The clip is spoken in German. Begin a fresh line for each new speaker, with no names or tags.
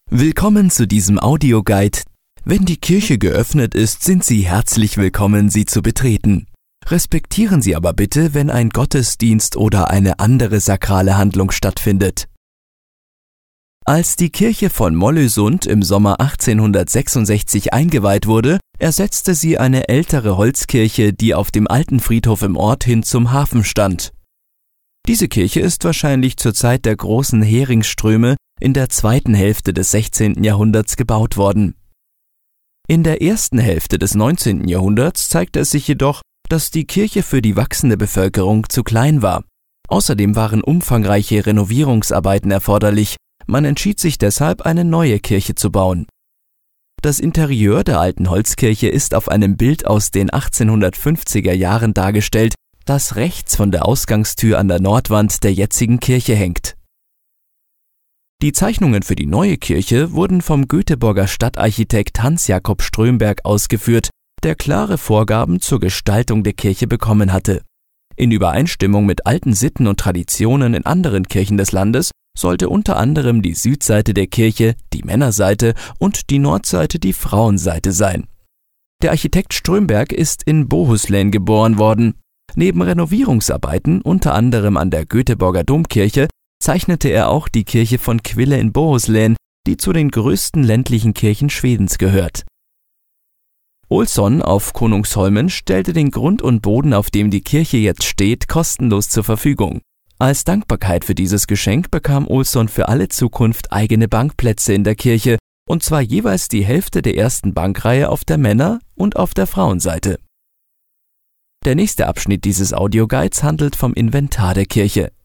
Willkommen zu diesem Audioguide. Wenn die Kirche geöffnet ist, sind Sie herzlich willkommen, sie zu betreten. Respektieren Sie aber bitte, wenn ein Gottesdienst oder eine andere sakrale Handlung stattfindet. Als die Kirche von Mollösund im Sommer 1866 eingeweiht wurde, ersetzte sie eine ältere Holzkirche, die auf dem alten Friedhof im Ort hin zum Hafen stand. Diese Kirche ist wahrscheinlich zur Zeit der großen Heringsströme in der zweiten Hälfte des 16. Jahrhunderts gebaut worden. In der ersten Hälfte des 19. Jahrhunderts zeigte es sich jedoch, dass die Kirche für die wachsende Bevölkerung zu klein war. Außerdem waren umfangreiche Renovierungsarbeiten erforderlich. Man entschied sich deshalb, eine neue Kirche zu bauen. Das Interieur der alten Holzkirche ist auf einem Bild aus den 1850er Jahren dargestellt, das rechts von der Ausgangstür an der Nordwand der jetzigen Kirche hängt. Die Zeichnungen für die neue Kirche wurden vom Göteborger Stadtarchitekt Hans Jakob Strömberg ausgeführt, der klare Vorgaben zur Gestaltung der Kirche bekommen hatte. In Übereinstimmung mit alten Sitten und Traditionen in anderen Kirchen des Landes sollte unter anderem die Südseite der Kirche die Männerseite und die Nordseite die Frauenseite sein. Der Architekt Strömberg ist in Bohuslän geboren worden. Neben Renovierungsarbeiten, unter anderem an der Göteborger Domkirche, zeichnete er auch die Kirche von Kville in Bohuslän, die zu den größten ländlichen Kirchen Schwedens gehört. Olsson auf Konungsholmen stellte den Grund und Boden, auf dem die Kirche jetzt steht, kostenlos zur Verfügung. Als Dankbarkeit für dieses Geschenk bekam Olsson für alle Zukunft eigene Bankplätze in der Kirche, und zwar jeweils die Hälfte der ersten Bankreihe auf der Männer- und auf der Frauenseite. Der nächste Abschnitt dieses Audioguides handelt vom Inventar der Kirche.